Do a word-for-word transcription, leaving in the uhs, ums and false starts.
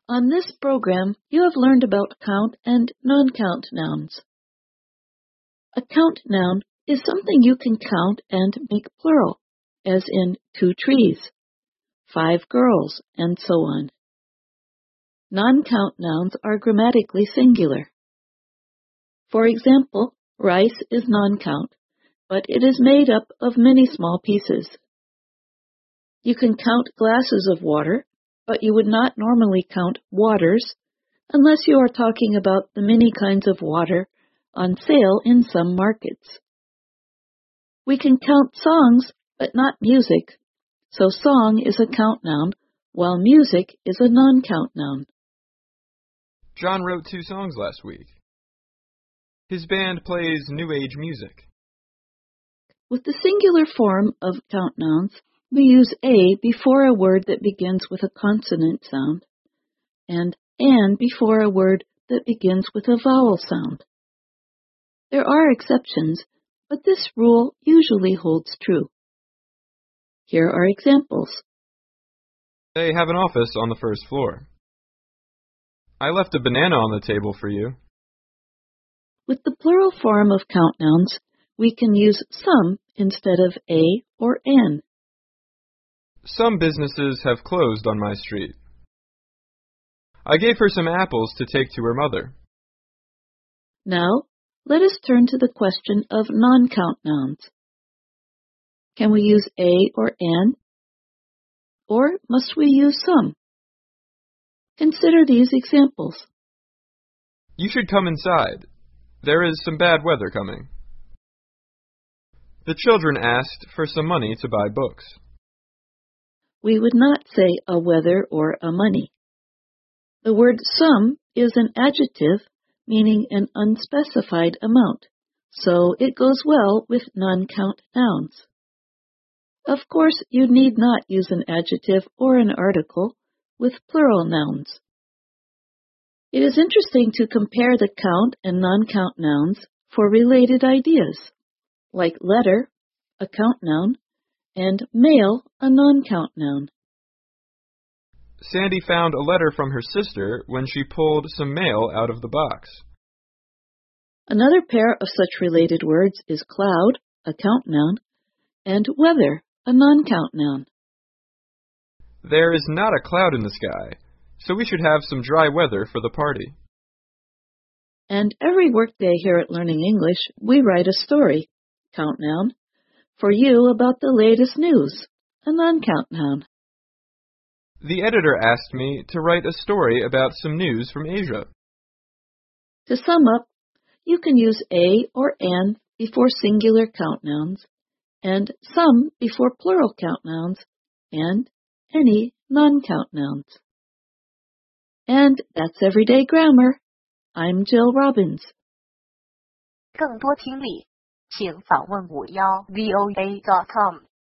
On this program, you have learned about count and non-count nouns. A count noun is something you can count and make plural, as in two trees, five girls, and so on. Non-count nouns are grammatically singular. For example, rice is non-count, but it is made up of many small pieces. You can count glasses of water, but you would not normally count waters unless you are talking about the many kinds of water on sale in some markets. We can count songs, but not music, so song is a count noun, while music is a non-count noun. John wrote two songs last week. His band plays New Age music. With the singular form of count nouns, we use a before a word that begins with a consonant sound, and an before a word that begins with a vowel sound. There are exceptions, but this rule usually holds true. Here are examples. They have an office on the first floor. I left a banana on the table for you. With the plural form of count nouns, we can use some instead of a or an. Some businesses have closed on my street. I gave her some apples to take to her mother. Now, let us turn to the question of non-count nouns. Can we use a or an? Or must we use some? Consider these examples. You should come inside. There is some bad weather coming. The children asked for some money to buy books. We would not say a weather or a money. The word some is an adjective meaning an unspecified amount, so it goes well with non-count nouns. Of course, you need not use an adjective or an article with plural nouns. It is interesting to compare the count and non-count nouns for related ideas, like letter, a count noun, and mail, a non-count noun. Sandy found a letter from her sister when she pulled some mail out of the box. Another pair of such related words is cloud, a count noun, and weather, a non-count noun. There is not a cloud in the sky, so we should have some dry weather for the party. And every workday here at Learning English, we write a story, count noun, for you about the latest news, a non-count noun. The editor asked me to write a story about some news from Asia. To sum up, you can use a or an before singular count nouns, and some before plural count nouns, and any non-count nouns. And that's Everyday Grammar. I'm Jill Robbins. 更多听力，请访问五幺 V O A dot com。